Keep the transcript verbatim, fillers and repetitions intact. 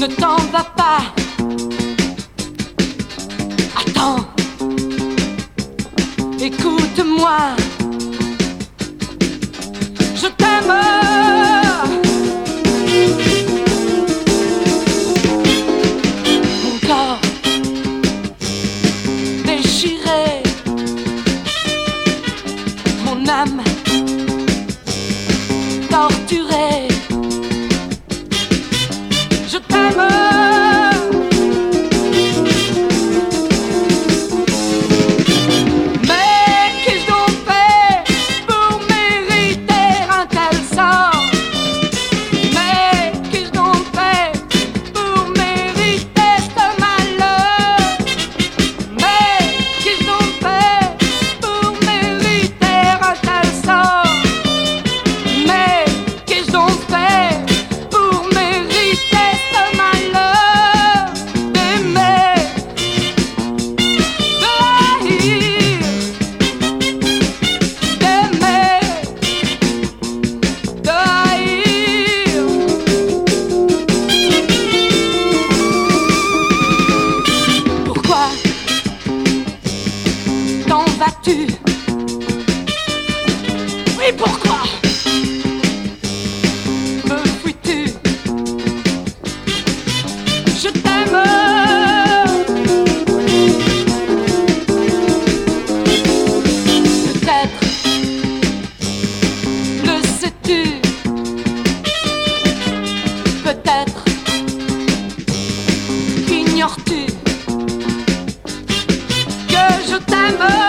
Ne t'en va pas. Attends. Écoute-moi. Je t'aime. Mon corps déchiré. Mon âme torturée. Je t'aime. Vas-tu? Oui, pourquoi me fuis-tu? Je t'aime. Peut-être le sais-tu? Peut-être ignores-tu que je t'aime?